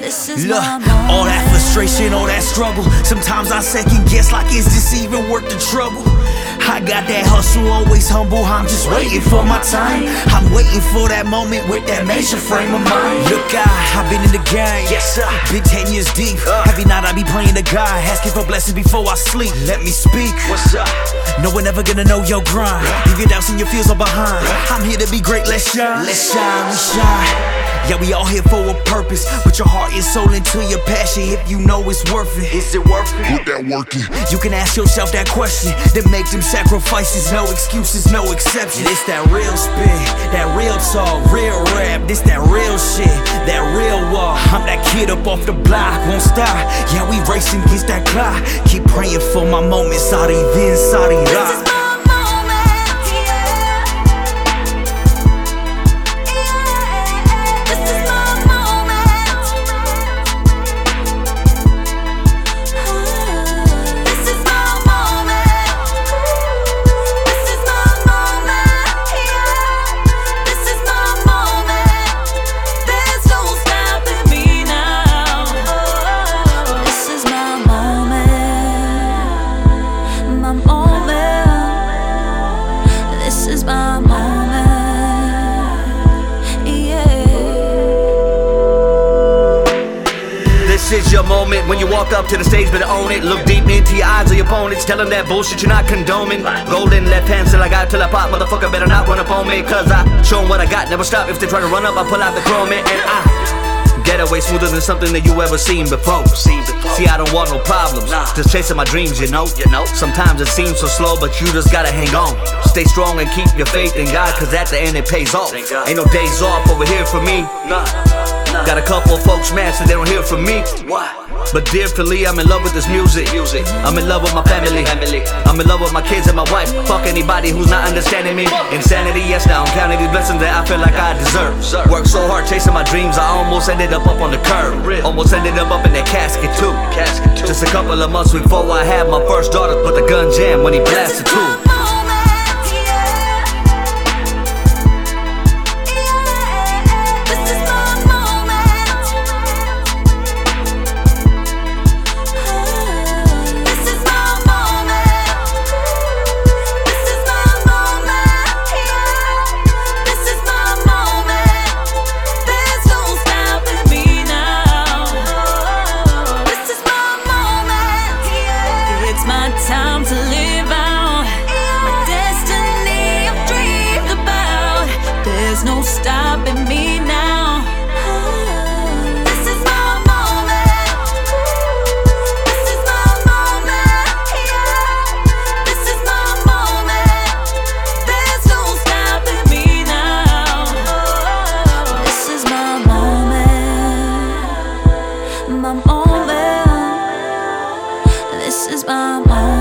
Look, all that frustration, all that struggle. Sometimes I second guess like, is this even worth the trouble? I got that hustle, always humble. I'm just waiting for my time. I'm waiting for that moment with that major frame of mind. Look, I've been in the game, yes sir. Been 10 years deep. Every night I be praying to God, asking for blessings before I sleep. Let me speak. What's up? No one ever gonna know your grind. Leave your doubts and your fears are behind. I'm here to be great, let's shine. Let's shine, we shine. Yeah, we all here for a purpose. Put your heart and soul into your passion if you know it's worth it. Is it worth it? Put that work in. You can ask yourself that question, then make them sacrifices. No excuses, no exceptions. It's that real spit, that real talk, real rap. This that real shit, that real walk. I'm that kid up off the block, won't stop. Yeah, we racing against that clock. Keep praying for my moment, Saudi then, Saudi la. This is your moment when you walk up to the stage, better own it. Look deep into your eyes of your opponents, tell them that bullshit you're not condoning. Golden left hand till I got till I pop, motherfucker better not run up on me. Cause I show them what I got, never stop. If they try to run up, I pull out the chrome and I get away smoother than something that you ever seen before. See, I don't want no problems, just chasing my dreams, you know. Sometimes it seems so slow, but you just gotta hang on. Stay strong and keep your faith in God, cause at the end it pays off. Ain't no days off over here for me. Got a couple of folks mad so they don't hear from me. But dearly, I'm in love with this music. I'm in love with my family. I'm in love with my kids and my wife. Fuck anybody who's not understanding me. Insanity, yes, now I'm counting these blessings that I feel like I deserve. Worked so hard chasing my dreams, I almost ended up on the curb. Almost ended up in that casket too. Just a couple of months before I had my first daughter, but the gun jammed when he blasted too. Time to live out my destiny I've dreamed about. There's no stopping me now. This is my moment. This is my moment. Yeah. This is my moment. There's no stopping me now. This is my moment. My moment. This is my moment.